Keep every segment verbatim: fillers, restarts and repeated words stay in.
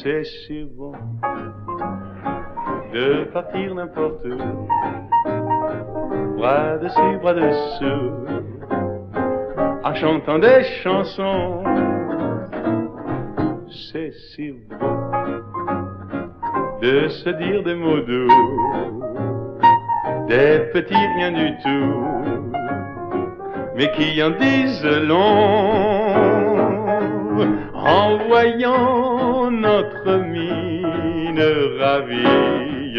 C'est si bon de partir n'importe où, bras dessus, bras dessous, en chantant des chansons. C'est si beau de se dire des mots doux, des petits rien du tout, mais qui en disent long, en voyant notre mine ravie.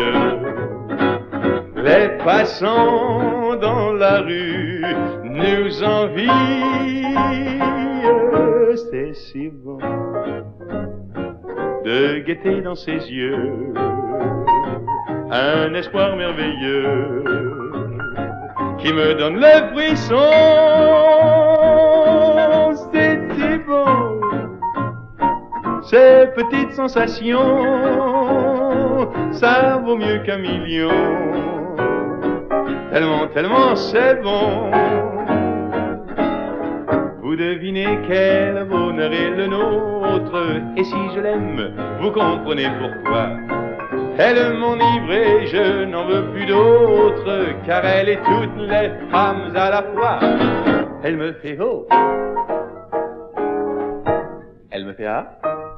Les passants dans la rue nous envient. C'est si bon de guetter dans ses yeux un espoir merveilleux qui me donne le frisson. C'est si bon, ces petites sensations, ça vaut mieux qu'un million. Tellement, tellement c'est bon. Vous devinez quel bonheur est le nôtre, et si je l'aime, vous comprenez pourquoi. Elle m'enivre et je n'en veux plus d'autre, car elle est toutes les femmes à la fois. Elle me fait oh, elle me fait ah.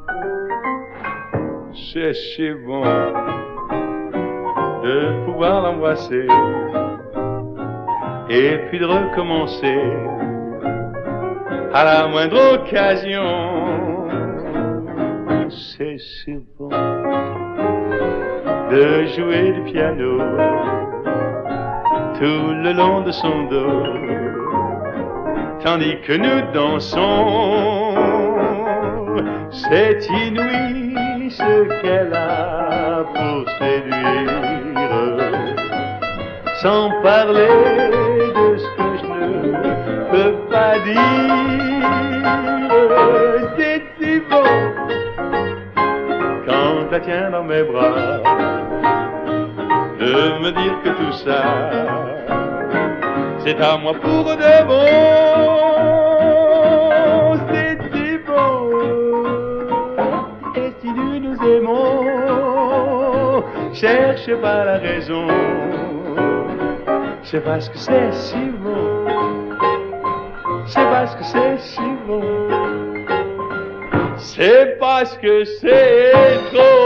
C'est si bon de pouvoir l'embrasser et puis de recommencer à la moindre occasion. C'est si bon de jouer du piano tout le long de son dos, tandis que nous dansons. C'est inouï ce qu'elle a pour séduire, sans parler de ce que je ne peux pas dire. C'est si bon quand je la tiens dans mes bras, de me dire que tout ça, c'est à moi pour de bon. C'est si bon, et si nous nous aimons, cherchez pas la raison, c'est parce que c'est si bon, c'est parce que c'est si bon, c'est parce que c'est trop